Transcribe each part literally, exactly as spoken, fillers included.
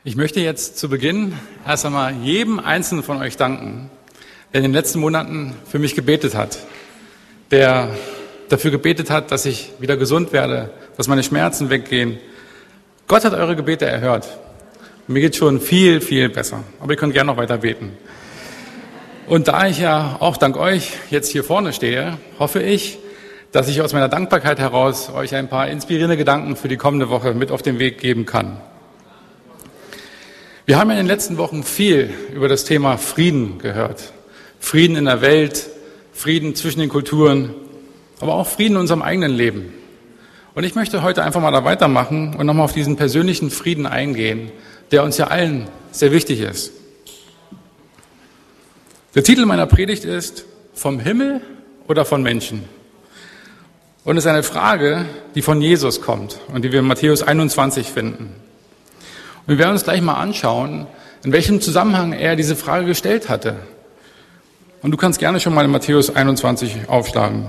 Ich möchte jetzt zu Beginn erst einmal jedem Einzelnen von euch danken, der in den letzten Monaten für mich gebetet hat, der dafür gebetet hat, dass ich wieder gesund werde, dass meine Schmerzen weggehen. Gott hat eure Gebete erhört. Mir geht schon viel, viel besser, aber ihr könnt gerne noch weiter beten. Und da ich ja auch dank euch jetzt hier vorne stehe, hoffe ich, dass ich aus meiner Dankbarkeit heraus euch ein paar inspirierende Gedanken für die kommende Woche mit auf den Weg geben kann. Wir haben ja in den letzten Wochen viel über das Thema Frieden gehört. Frieden in der Welt, Frieden zwischen den Kulturen, aber auch Frieden in unserem eigenen Leben. Und ich möchte heute einfach mal da weitermachen und nochmal auf diesen persönlichen Frieden eingehen, der uns ja allen sehr wichtig ist. Der Titel meiner Predigt ist Vom Himmel oder von Menschen? Und es ist eine Frage, die von Jesus kommt und die wir in Matthäus einundzwanzig finden. Und wir werden uns gleich mal anschauen, in welchem Zusammenhang er diese Frage gestellt hatte. Und du kannst gerne schon mal in Matthäus einundzwanzig aufschlagen.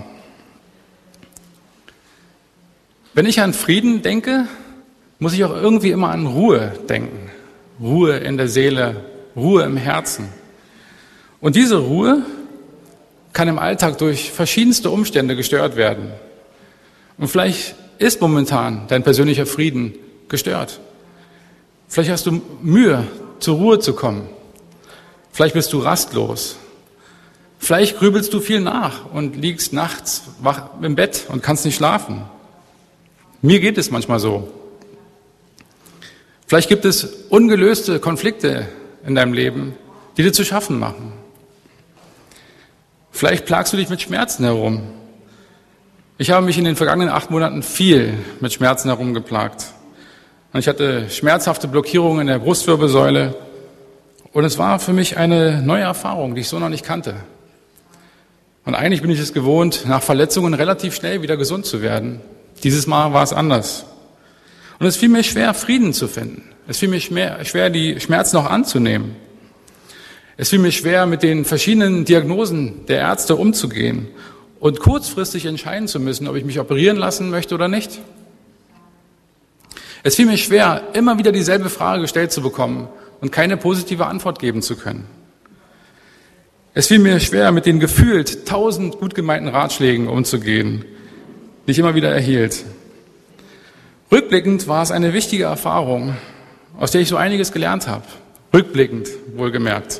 Wenn ich an Frieden denke, muss ich auch irgendwie immer an Ruhe denken. Ruhe in der Seele, Ruhe im Herzen. Und diese Ruhe kann im Alltag durch verschiedenste Umstände gestört werden. Und vielleicht ist momentan dein persönlicher Frieden gestört. Vielleicht hast du Mühe, zur Ruhe zu kommen. Vielleicht bist du rastlos. Vielleicht grübelst du viel nach und liegst nachts wach im Bett und kannst nicht schlafen. Mir geht es manchmal so. Vielleicht gibt es ungelöste Konflikte in deinem Leben, die dir zu schaffen machen. Vielleicht plagst du dich mit Schmerzen herum. Ich habe mich in den vergangenen acht Monaten viel mit Schmerzen herumgeplagt. Und ich hatte schmerzhafte Blockierungen in der Brustwirbelsäule. Und es war für mich eine neue Erfahrung, die ich so noch nicht kannte. Und eigentlich bin ich es gewohnt, nach Verletzungen relativ schnell wieder gesund zu werden. Dieses Mal war es anders. Und es fiel mir schwer, Frieden zu finden. Es fiel mir schwer, die Schmerzen auch anzunehmen. Es fiel mir schwer, mit den verschiedenen Diagnosen der Ärzte umzugehen und kurzfristig entscheiden zu müssen, ob ich mich operieren lassen möchte oder nicht. Es fiel mir schwer, immer wieder dieselbe Frage gestellt zu bekommen und keine positive Antwort geben zu können. Es fiel mir schwer, mit den gefühlt tausend gut gemeinten Ratschlägen umzugehen, die ich immer wieder erhielt. Rückblickend war es eine wichtige Erfahrung, aus der ich so einiges gelernt habe. Rückblickend, wohlgemerkt.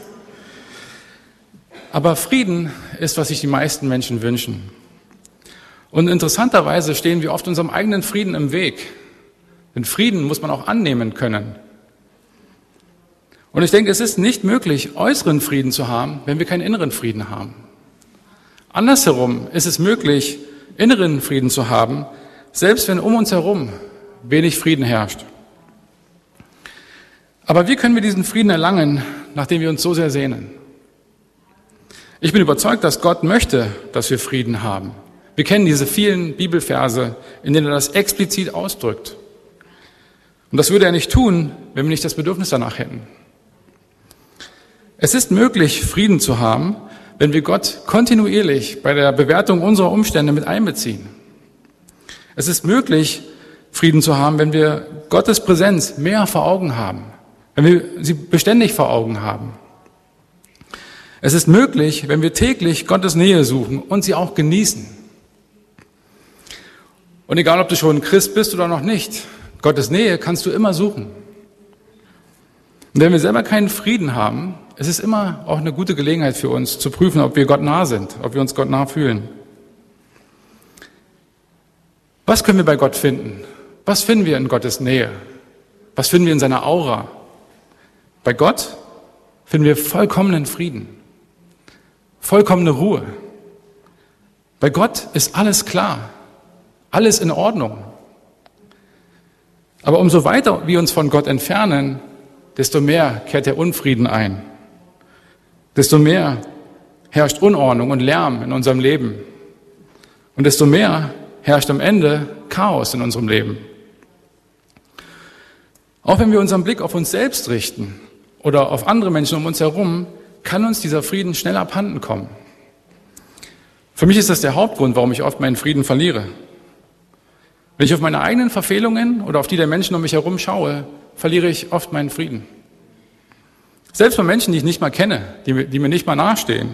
Aber Frieden ist, was sich die meisten Menschen wünschen. Und interessanterweise stehen wir oft unserem eigenen Frieden im Weg. Denn Frieden muss man auch annehmen können. Und ich denke, es ist nicht möglich, äußeren Frieden zu haben, wenn wir keinen inneren Frieden haben. Andersherum ist es möglich, inneren Frieden zu haben, selbst wenn um uns herum wenig Frieden herrscht. Aber wie können wir diesen Frieden erlangen, nachdem wir uns so sehr sehnen? Ich bin überzeugt, dass Gott möchte, dass wir Frieden haben. Wir kennen diese vielen Bibelverse, in denen er das explizit ausdrückt. Und das würde er nicht tun, wenn wir nicht das Bedürfnis danach hätten. Es ist möglich, Frieden zu haben, wenn wir Gott kontinuierlich bei der Bewertung unserer Umstände mit einbeziehen. Es ist möglich, Frieden zu haben, wenn wir Gottes Präsenz mehr vor Augen haben, wenn wir sie beständig vor Augen haben. Es ist möglich, wenn wir täglich Gottes Nähe suchen und sie auch genießen. Und egal, ob du schon Christ bist oder noch nicht, Gottes Nähe kannst du immer suchen. Und wenn wir selber keinen Frieden haben, es ist immer auch eine gute Gelegenheit für uns, zu prüfen, ob wir Gott nah sind, ob wir uns Gott nah fühlen. Was können wir bei Gott finden? Was finden wir in Gottes Nähe? Was finden wir in seiner Aura? Bei Gott finden wir vollkommenen Frieden, vollkommene Ruhe. Bei Gott ist alles klar, alles in Ordnung. Aber umso weiter wir uns von Gott entfernen, desto mehr kehrt der Unfrieden ein. Desto mehr herrscht Unordnung und Lärm in unserem Leben. Und desto mehr herrscht am Ende Chaos in unserem Leben. Auch wenn wir unseren Blick auf uns selbst richten oder auf andere Menschen um uns herum, kann uns dieser Frieden schnell abhanden kommen. Für mich ist das der Hauptgrund, warum ich oft meinen Frieden verliere. Wenn ich auf meine eigenen Verfehlungen oder auf die der Menschen um mich herum schaue, verliere ich oft meinen Frieden. Selbst bei Menschen, die ich nicht mal kenne, die, die mir nicht mal nahestehen.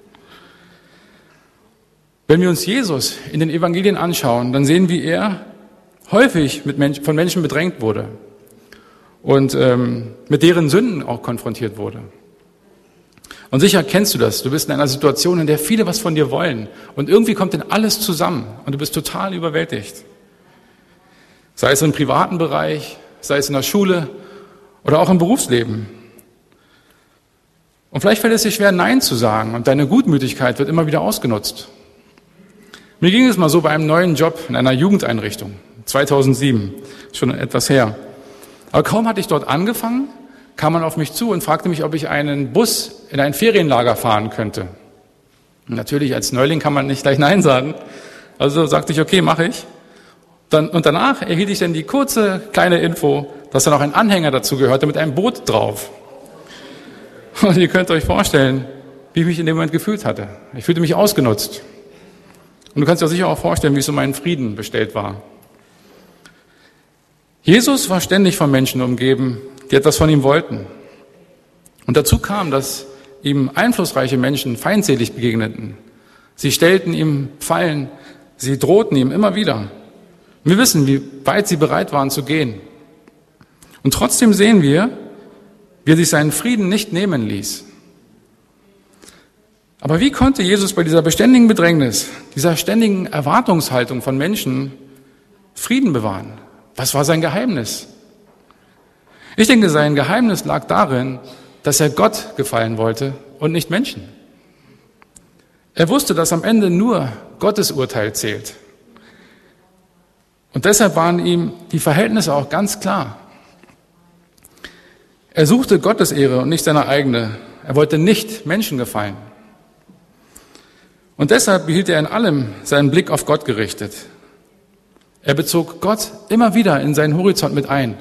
Wenn wir uns Jesus in den Evangelien anschauen, dann sehen wir, wie er häufig mit Menschen, von Menschen bedrängt wurde und ähm, mit deren Sünden auch konfrontiert wurde. Und sicher kennst du das. Du bist in einer Situation, in der viele was von dir wollen und irgendwie kommt dann alles zusammen und du bist total überwältigt. Sei es im privaten Bereich, sei es in der Schule oder auch im Berufsleben. Und vielleicht fällt es dir schwer, Nein zu sagen und deine Gutmütigkeit wird immer wieder ausgenutzt. Mir ging es mal so bei einem neuen Job in einer Jugendeinrichtung, zweitausendsieben, schon etwas her. Aber kaum hatte ich dort angefangen, kam man auf mich zu und fragte mich, ob ich einen Bus in ein Ferienlager fahren könnte. Und natürlich, als Neuling kann man nicht gleich Nein sagen. Also sagte ich, okay, mache ich. Dann, und danach erhielt ich dann die kurze, kleine Info, dass da noch ein Anhänger dazu gehörte mit einem Boot drauf. Und ihr könnt euch vorstellen, wie ich mich in dem Moment gefühlt hatte. Ich fühlte mich ausgenutzt. Und du kannst dir sicher auch vorstellen, wie es um meinen Frieden bestellt war. Jesus war ständig von Menschen umgeben, die etwas von ihm wollten. Und dazu kam, dass ihm einflussreiche Menschen feindselig begegneten. Sie stellten ihm Fallen, sie drohten ihm immer wieder. Wir wissen, wie weit sie bereit waren zu gehen. Und trotzdem sehen wir, wie er sich seinen Frieden nicht nehmen ließ. Aber wie konnte Jesus bei dieser beständigen Bedrängnis, dieser ständigen Erwartungshaltung von Menschen Frieden bewahren? Was war sein Geheimnis? Ich denke, sein Geheimnis lag darin, dass er Gott gefallen wollte und nicht Menschen. Er wusste, dass am Ende nur Gottes Urteil zählt. Und deshalb waren ihm die Verhältnisse auch ganz klar. Er suchte Gottes Ehre und nicht seine eigene. Er wollte nicht Menschen gefallen. Und deshalb behielt er in allem seinen Blick auf Gott gerichtet. Er bezog Gott immer wieder in seinen Horizont mit ein.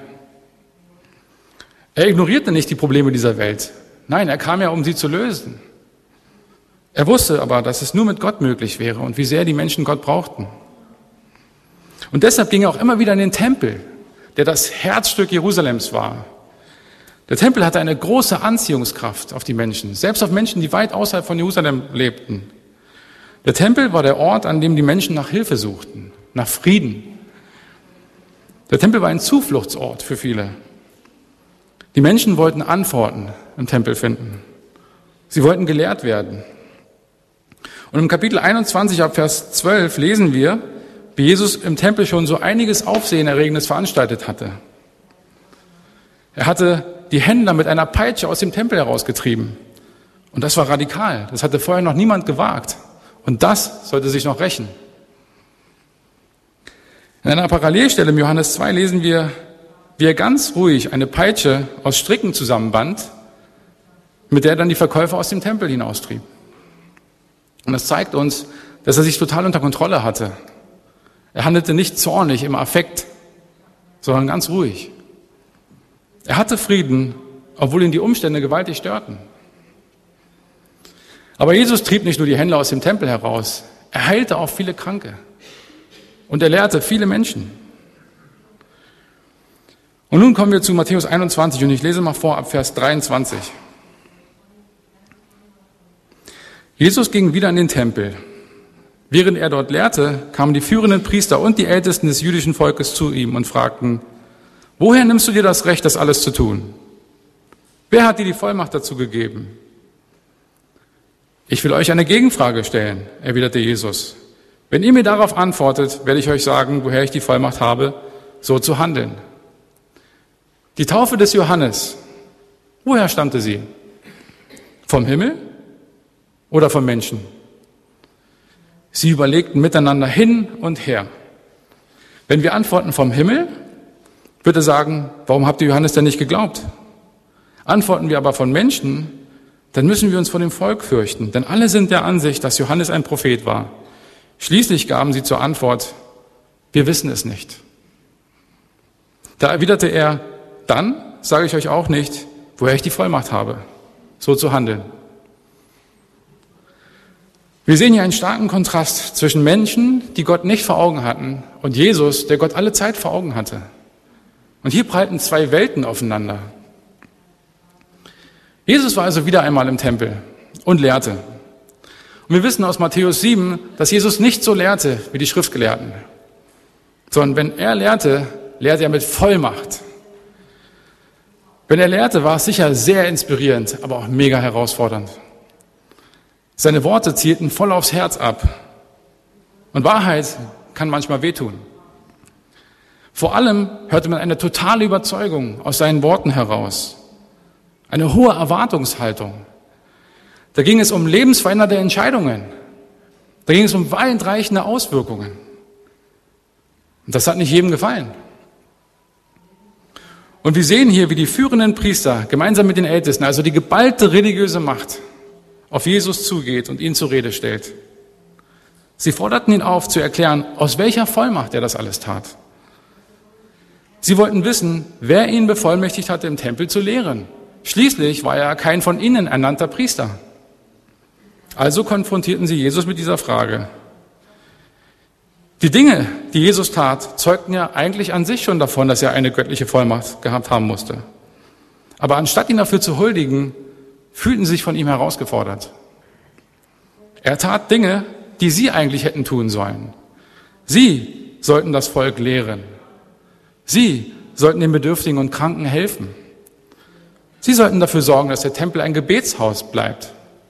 Er ignorierte nicht die Probleme dieser Welt. Nein, er kam ja, um sie zu lösen. Er wusste aber, dass es nur mit Gott möglich wäre und wie sehr die Menschen Gott brauchten. Und deshalb ging er auch immer wieder in den Tempel, der das Herzstück Jerusalems war. Der Tempel hatte eine große Anziehungskraft auf die Menschen, selbst auf Menschen, die weit außerhalb von Jerusalem lebten. Der Tempel war der Ort, an dem die Menschen nach Hilfe suchten, nach Frieden. Der Tempel war ein Zufluchtsort für viele. Die Menschen wollten Antworten im Tempel finden. Sie wollten gelehrt werden. Und im Kapitel einundzwanzig ab Vers zwölf lesen wir, wie Jesus im Tempel schon so einiges Aufsehenerregendes veranstaltet hatte. Er hatte die Händler mit einer Peitsche aus dem Tempel herausgetrieben. Und das war radikal. Das hatte vorher noch niemand gewagt. Und das sollte sich noch rächen. In einer Parallelstelle im Johannes zwei lesen wir, wie er ganz ruhig eine Peitsche aus Stricken zusammenband, mit der er dann die Verkäufer aus dem Tempel hinaustrieb. Und das zeigt uns, dass er sich total unter Kontrolle hatte. Er handelte nicht zornig im Affekt, sondern ganz ruhig. Er hatte Frieden, obwohl ihn die Umstände gewaltig störten. Aber Jesus trieb nicht nur die Händler aus dem Tempel heraus, er heilte auch viele Kranke und er lehrte viele Menschen. Und nun kommen wir zu Matthäus einundzwanzig und ich lese mal vor ab Vers dreiundzwanzig. Jesus ging wieder in den Tempel. Während er dort lehrte, kamen die führenden Priester und die Ältesten des jüdischen Volkes zu ihm und fragten, woher nimmst du dir das Recht, das alles zu tun? Wer hat dir die Vollmacht dazu gegeben? Ich will euch eine Gegenfrage stellen, erwiderte Jesus. Wenn ihr mir darauf antwortet, werde ich euch sagen, woher ich die Vollmacht habe, so zu handeln. Die Taufe des Johannes, woher stammte sie? Vom Himmel oder vom Menschen? Sie überlegten miteinander hin und her. Wenn wir antworten vom Himmel, wird er sagen, warum habt ihr Johannes denn nicht geglaubt? Antworten wir aber von Menschen, dann müssen wir uns vor dem Volk fürchten, denn alle sind der Ansicht, dass Johannes ein Prophet war. Schließlich gaben sie zur Antwort, wir wissen es nicht. Da erwiderte er, dann sage ich euch auch nicht, woher ich die Vollmacht habe, so zu handeln. Wir sehen hier einen starken Kontrast zwischen Menschen, die Gott nicht vor Augen hatten, und Jesus, der Gott alle Zeit vor Augen hatte. Und hier prallten zwei Welten aufeinander. Jesus war also wieder einmal im Tempel und lehrte. Und wir wissen aus Matthäus sieben, dass Jesus nicht so lehrte wie die Schriftgelehrten, sondern wenn er lehrte, lehrte er mit Vollmacht. Wenn er lehrte, war es sicher sehr inspirierend, aber auch mega herausfordernd. Seine Worte zielten voll aufs Herz ab. Und Wahrheit kann manchmal wehtun. Vor allem hörte man eine totale Überzeugung aus seinen Worten heraus. Eine hohe Erwartungshaltung. Da ging es um lebensverändernde Entscheidungen. Da ging es um weitreichende Auswirkungen. Und das hat nicht jedem gefallen. Und wir sehen hier, wie die führenden Priester gemeinsam mit den Ältesten, also die geballte religiöse Macht, auf Jesus zugeht und ihn zur Rede stellt. Sie forderten ihn auf, zu erklären, aus welcher Vollmacht er das alles tat. Sie wollten wissen, wer ihn bevollmächtigt hatte, im Tempel zu lehren. Schließlich war er kein von ihnen ernannter Priester. Also konfrontierten sie Jesus mit dieser Frage. Die Dinge, die Jesus tat, zeugten ja eigentlich an sich schon davon, dass er eine göttliche Vollmacht gehabt haben musste. Aber anstatt ihn dafür zu huldigen, fühlten sie sich von ihm herausgefordert. Er tat Dinge, die sie eigentlich hätten tun sollen. Sie sollten das Volk lehren. Sie sollten den Bedürftigen und Kranken helfen. Sie sollten dafür sorgen, dass der Tempel ein Gebetshaus bleibt.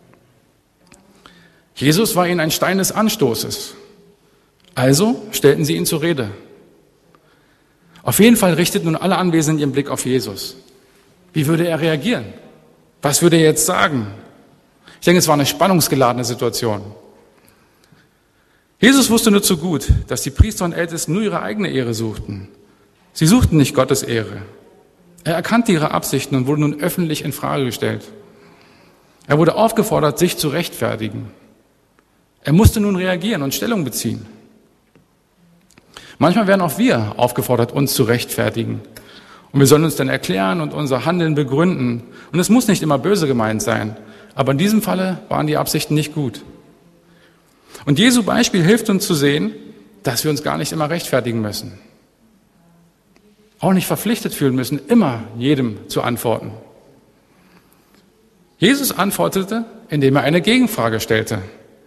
Jesus war ihnen ein Stein des Anstoßes. Also stellten sie ihn zur Rede. Auf jeden Fall richteten nun alle Anwesenden ihren Blick auf Jesus. Wie würde er reagieren? Was würde er jetzt sagen? Ich denke, es war eine spannungsgeladene Situation. Jesus wusste nur zu gut, dass die Priester und Ältesten nur ihre eigene Ehre suchten. Sie suchten nicht Gottes Ehre. Er erkannte ihre Absichten und wurde nun öffentlich in Frage gestellt. Er wurde aufgefordert, sich zu rechtfertigen. Er musste nun reagieren und Stellung beziehen. Manchmal werden auch wir aufgefordert, uns zu rechtfertigen. Und wir sollen uns dann erklären und unser Handeln begründen. Und es muss nicht immer böse gemeint sein. Aber in diesem Falle waren die Absichten nicht gut. Und Jesu Beispiel hilft uns zu sehen, dass wir uns gar nicht immer rechtfertigen müssen. Auch nicht verpflichtet fühlen müssen, immer jedem zu antworten. Jesus antwortete, indem er eine Gegenfrage stellte.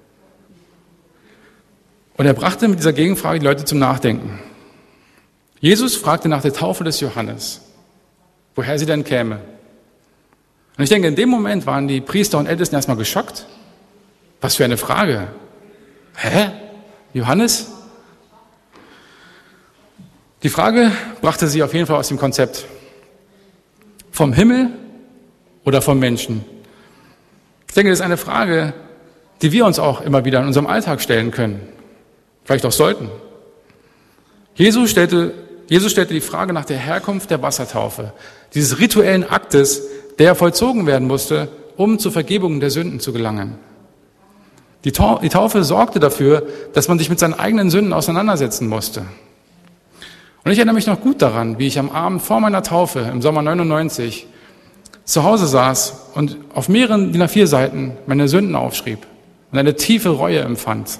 Und er brachte mit dieser Gegenfrage die Leute zum Nachdenken. Jesus fragte nach der Taufe des Johannes, woher sie denn käme. Und ich denke, in dem Moment waren die Priester und Ältesten erstmal geschockt. Was für eine Frage. Hä? Johannes? Die Frage brachte sie auf jeden Fall aus dem Konzept. Vom Himmel oder vom Menschen? Ich denke, das ist eine Frage, die wir uns auch immer wieder in unserem Alltag stellen können. Vielleicht auch sollten. Jesus stellte, Jesus stellte die Frage nach der Herkunft der Wassertaufe, dieses rituellen Aktes, der vollzogen werden musste, um zur Vergebung der Sünden zu gelangen. Die Taufe sorgte dafür, dass man sich mit seinen eigenen Sünden auseinandersetzen musste. Und ich erinnere mich noch gut daran, wie ich am Abend vor meiner Taufe im Sommer neunundneunzig zu Hause saß und auf mehreren D I N A vier Seiten meine Sünden aufschrieb und eine tiefe Reue empfand.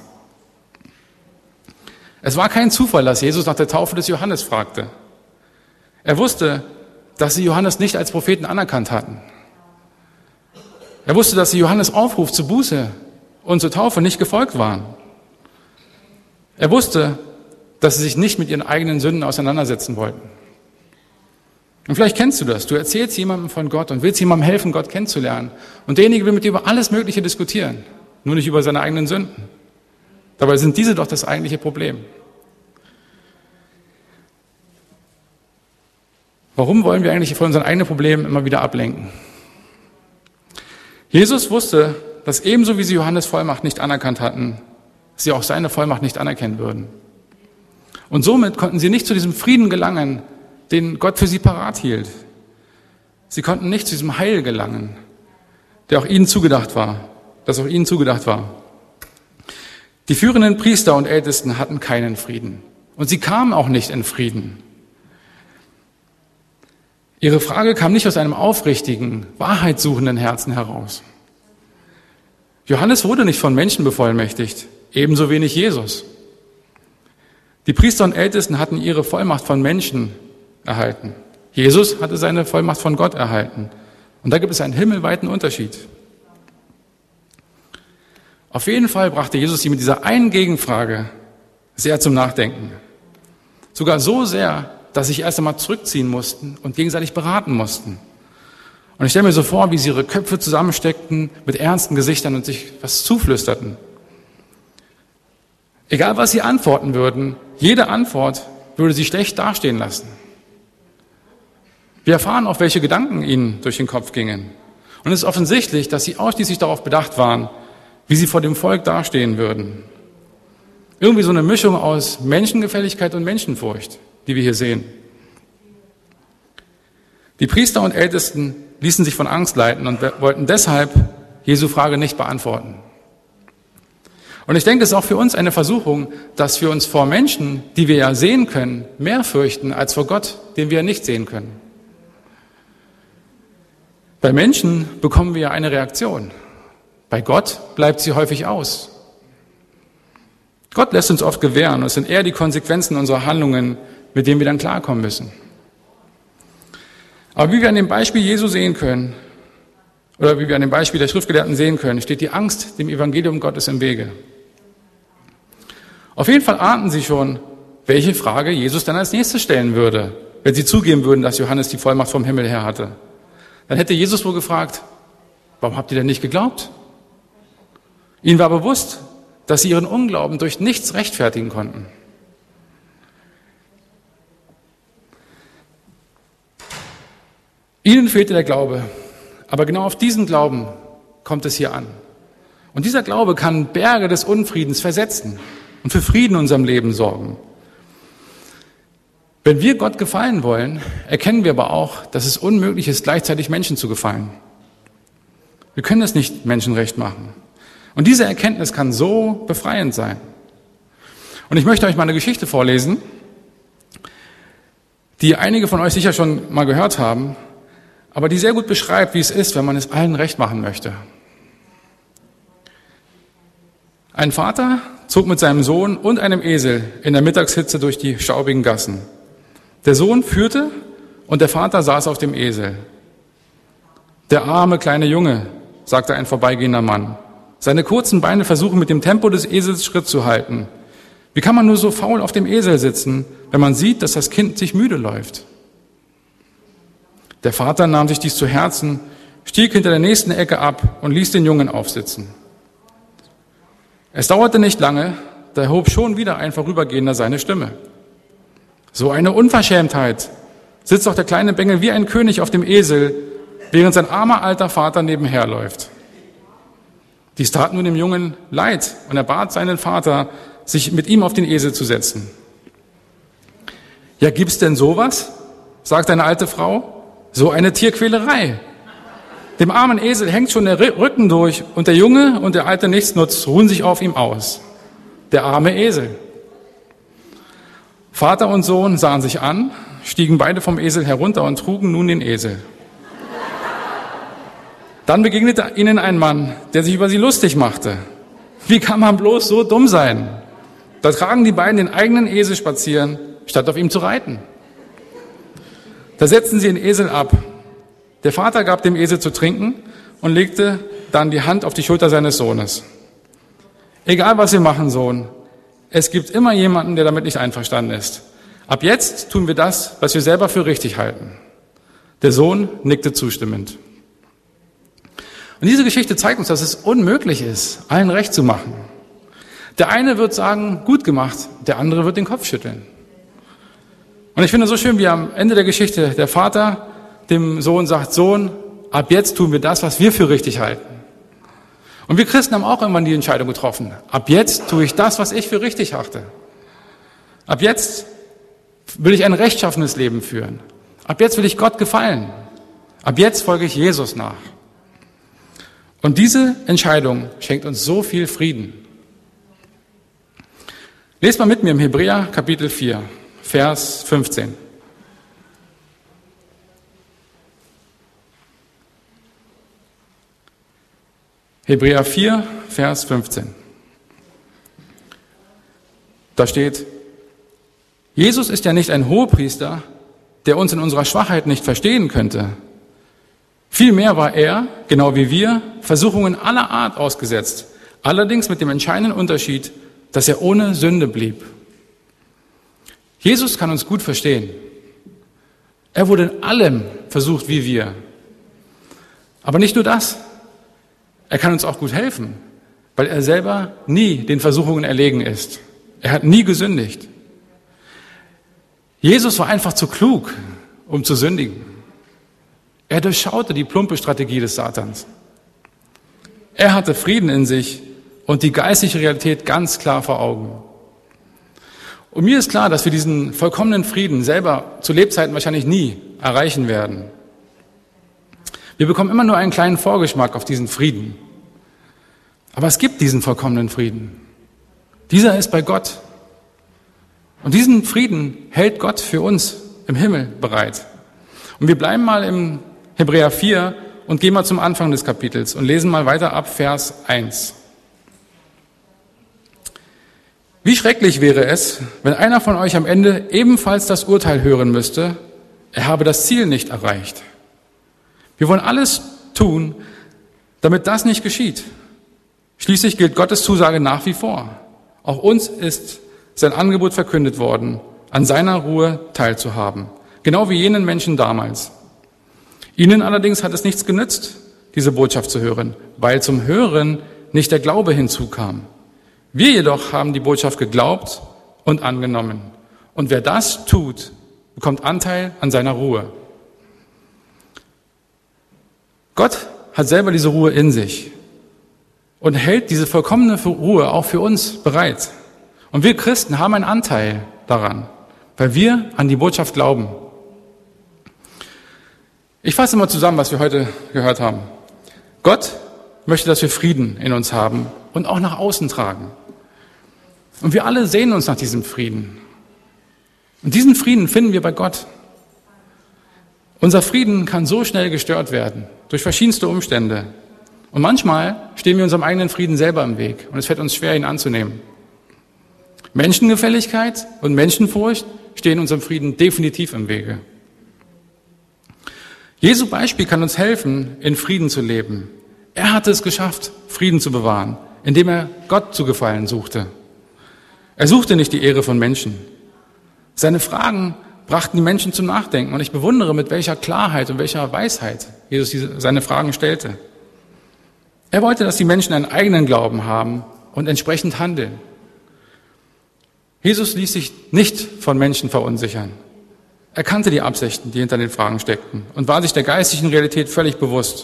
Es war kein Zufall, dass Jesus nach der Taufe des Johannes fragte. Er wusste, dass sie Johannes nicht als Propheten anerkannt hatten. Er wusste, dass sie Johannes Aufruf zur Buße und zur Taufe nicht gefolgt waren. Er wusste, dass sie sich nicht mit ihren eigenen Sünden auseinandersetzen wollten. Und vielleicht kennst du das. Du erzählst jemandem von Gott und willst jemandem helfen, Gott kennenzulernen. Und derjenige will mit dir über alles Mögliche diskutieren, nur nicht über seine eigenen Sünden. Dabei sind diese doch das eigentliche Problem. Warum wollen wir eigentlich von unseren eigenen Problemen immer wieder ablenken? Jesus wusste, dass ebenso wie sie Johannes Vollmacht nicht anerkannt hatten, sie auch seine Vollmacht nicht anerkennen würden. Und somit konnten sie nicht zu diesem Frieden gelangen, den Gott für sie parat hielt. Sie konnten nicht zu diesem Heil gelangen, der auch ihnen zugedacht war, das auch ihnen zugedacht war. Die führenden Priester und Ältesten hatten keinen Frieden. Und sie kamen auch nicht in Frieden. Ihre Frage kam nicht aus einem aufrichtigen, wahrheitssuchenden Herzen heraus. Johannes wurde nicht von Menschen bevollmächtigt, ebenso wenig Jesus. Die Priester und Ältesten hatten ihre Vollmacht von Menschen erhalten. Jesus hatte seine Vollmacht von Gott erhalten. Und da gibt es einen himmelweiten Unterschied. Auf jeden Fall brachte Jesus sie mit dieser einen Gegenfrage sehr zum Nachdenken. Sogar so sehr, dass sie sich erst einmal zurückziehen mussten und gegenseitig beraten mussten. Und ich stelle mir so vor, wie sie ihre Köpfe zusammensteckten mit ernsten Gesichtern und sich was zuflüsterten. Egal, was sie antworten würden, jede Antwort würde sie schlecht dastehen lassen. Wir erfahren auch, welche Gedanken ihnen durch den Kopf gingen. Und es ist offensichtlich, dass sie ausschließlich darauf bedacht waren, wie sie vor dem Volk dastehen würden. Irgendwie so eine Mischung aus Menschengefälligkeit und Menschenfurcht, die wir hier sehen. Die Priester und Ältesten ließen sich von Angst leiten und wollten deshalb Jesu Frage nicht beantworten. Und ich denke, es ist auch für uns eine Versuchung, dass wir uns vor Menschen, die wir ja sehen können, mehr fürchten als vor Gott, den wir nicht sehen können. Bei Menschen bekommen wir ja eine Reaktion. Bei Gott bleibt sie häufig aus. Gott lässt uns oft gewähren und es sind eher die Konsequenzen unserer Handlungen, mit denen wir dann klarkommen müssen. Aber wie wir an dem Beispiel Jesu sehen können, oder wie wir an dem Beispiel der Schriftgelehrten sehen können, steht die Angst dem Evangelium Gottes im Wege. Auf jeden Fall ahnten sie schon, welche Frage Jesus dann als nächstes stellen würde, wenn sie zugeben würden, dass Johannes die Vollmacht vom Himmel her hatte. Dann hätte Jesus wohl gefragt, warum habt ihr denn nicht geglaubt? Ihnen war bewusst, dass sie ihren Unglauben durch nichts rechtfertigen konnten. Ihnen fehlte der Glaube, aber genau auf diesen Glauben kommt es hier an. Und dieser Glaube kann Berge des Unfriedens versetzen und für Frieden in unserem Leben sorgen. Wenn wir Gott gefallen wollen, erkennen wir aber auch, dass es unmöglich ist, gleichzeitig Menschen zu gefallen. Wir können es nicht Menschen recht machen. Und diese Erkenntnis kann so befreiend sein. Und ich möchte euch mal eine Geschichte vorlesen, die einige von euch sicher schon mal gehört haben, aber die sehr gut beschreibt, wie es ist, wenn man es allen recht machen möchte. Ein Vater zog mit seinem Sohn und einem Esel in der Mittagshitze durch die staubigen Gassen. Der Sohn führte und der Vater saß auf dem Esel. Der arme kleine Junge, sagte ein vorbeigehender Mann. Seine kurzen Beine versuchen mit dem Tempo des Esels Schritt zu halten. Wie kann man nur so faul auf dem Esel sitzen, wenn man sieht, dass das Kind sich müde läuft? Der Vater nahm sich dies zu Herzen, stieg hinter der nächsten Ecke ab und ließ den Jungen aufsitzen. Es dauerte nicht lange, da erhob schon wieder ein Vorübergehender seine Stimme. So eine Unverschämtheit! Sitzt doch der kleine Bengel wie ein König auf dem Esel, während sein armer alter Vater nebenher läuft. Dies tat nun dem Jungen leid und er bat seinen Vater, sich mit ihm auf den Esel zu setzen. Ja, gibt's denn sowas? Sagt eine alte Frau. So eine Tierquälerei. Dem armen Esel hängt schon der Rücken durch und der Junge und der alte Nichtsnutz ruhen sich auf ihm aus. Der arme Esel. Vater und Sohn sahen sich an, stiegen beide vom Esel herunter und trugen nun den Esel. Dann begegnete ihnen ein Mann, der sich über sie lustig machte. Wie kann man bloß so dumm sein? Da tragen die beiden den eigenen Esel spazieren, statt auf ihm zu reiten. Da setzten sie den Esel ab. Der Vater gab dem Esel zu trinken und legte dann die Hand auf die Schulter seines Sohnes. Egal, was wir machen, Sohn, es gibt immer jemanden, der damit nicht einverstanden ist. Ab jetzt tun wir das, was wir selber für richtig halten. Der Sohn nickte zustimmend. Und diese Geschichte zeigt uns, dass es unmöglich ist, allen recht zu machen. Der eine wird sagen, gut gemacht, der andere wird den Kopf schütteln. Und ich finde es so schön, wie am Ende der Geschichte der Vater dem Sohn sagt, Sohn, ab jetzt tun wir das, was wir für richtig halten. Und wir Christen haben auch irgendwann die Entscheidung getroffen. Ab jetzt tue ich das, was ich für richtig achte. Ab jetzt will ich ein rechtschaffenes Leben führen. Ab jetzt will ich Gott gefallen. Ab jetzt folge ich Jesus nach. Und diese Entscheidung schenkt uns so viel Frieden. Lest mal mit mir im Hebräer Kapitel vier, Vers fünfzehn. Hebräer vier, Vers fünfzehn. Da steht, Jesus ist ja nicht ein Hohepriester, der uns in unserer Schwachheit nicht verstehen könnte. Vielmehr war er, genau wie wir, Versuchungen aller Art ausgesetzt, allerdings mit dem entscheidenden Unterschied, dass er ohne Sünde blieb. Jesus kann uns gut verstehen. Er wurde in allem versucht wie wir. Aber nicht nur das. Er kann uns auch gut helfen, weil er selber nie den Versuchungen erlegen ist. Er hat nie gesündigt. Jesus war einfach zu klug, um zu sündigen. Er durchschaute die plumpe Strategie des Satans. Er hatte Frieden in sich und die geistliche Realität ganz klar vor Augen. Und mir ist klar, dass wir diesen vollkommenen Frieden selber zu Lebzeiten wahrscheinlich nie erreichen werden. Wir bekommen immer nur einen kleinen Vorgeschmack auf diesen Frieden. Aber es gibt diesen vollkommenen Frieden. Dieser ist bei Gott. Und diesen Frieden hält Gott für uns im Himmel bereit. Und wir bleiben mal im Hebräer vier und gehen mal zum Anfang des Kapitels und lesen mal weiter ab Vers eins. Wie schrecklich wäre es, wenn einer von euch am Ende ebenfalls das Urteil hören müsste, er habe das Ziel nicht erreicht. Wir wollen alles tun, damit das nicht geschieht. Schließlich gilt Gottes Zusage nach wie vor. Auch uns ist sein Angebot verkündet worden, an seiner Ruhe teilzuhaben. Genau wie jenen Menschen damals. Ihnen allerdings hat es nichts genützt, diese Botschaft zu hören, weil zum Hören nicht der Glaube hinzukam. Wir jedoch haben die Botschaft geglaubt und angenommen. Und wer das tut, bekommt Anteil an seiner Ruhe. Gott hat selber diese Ruhe in sich und hält diese vollkommene Ruhe auch für uns bereit. Und wir Christen haben einen Anteil daran, weil wir an die Botschaft glauben. Ich fasse mal zusammen, was wir heute gehört haben. Gott möchte, dass wir Frieden in uns haben und auch nach außen tragen. Und wir alle sehnen uns nach diesem Frieden. Und diesen Frieden finden wir bei Gott. Unser Frieden kann so schnell gestört werden, durch verschiedenste Umstände. Und manchmal stehen wir unserem eigenen Frieden selber im Weg und es fällt uns schwer, ihn anzunehmen. Menschengefälligkeit und Menschenfurcht stehen unserem Frieden definitiv im Wege. Jesu Beispiel kann uns helfen, in Frieden zu leben. Er hatte es geschafft, Frieden zu bewahren, indem er Gott zu gefallen suchte. Er suchte nicht die Ehre von Menschen. Seine Fragen brachten die Menschen zum Nachdenken und ich bewundere, mit welcher Klarheit und welcher Weisheit Jesus diese, seine Fragen stellte. Er wollte, dass die Menschen einen eigenen Glauben haben und entsprechend handeln. Jesus ließ sich nicht von Menschen verunsichern. Er kannte die Absichten, die hinter den Fragen steckten und war sich der geistlichen Realität völlig bewusst.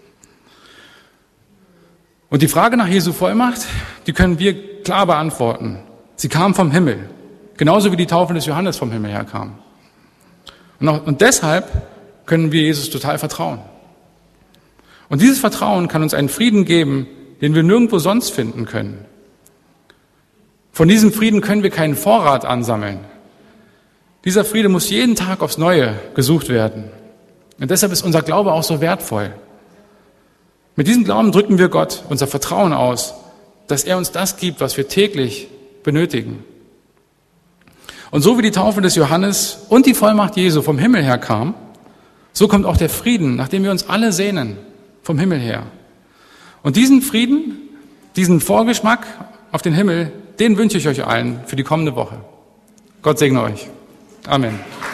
Und die Frage nach Jesu Vollmacht, die können wir klar beantworten. Sie kam vom Himmel, genauso wie die Taufe des Johannes vom Himmel her kam. Und, auch, und deshalb können wir Jesus total vertrauen. Und dieses Vertrauen kann uns einen Frieden geben, den wir nirgendwo sonst finden können. Von diesem Frieden können wir keinen Vorrat ansammeln. Dieser Friede muss jeden Tag aufs Neue gesucht werden. Und deshalb ist unser Glaube auch so wertvoll. Mit diesem Glauben drücken wir Gott unser Vertrauen aus, dass er uns das gibt, was wir täglich benötigen. Und so wie die Taufe des Johannes und die Vollmacht Jesu vom Himmel her kam, so kommt auch der Frieden, nach dem wir uns alle sehnen, vom Himmel her. Und diesen Frieden, diesen Vorgeschmack auf den Himmel, den wünsche ich euch allen für die kommende Woche. Gott segne euch. Amen.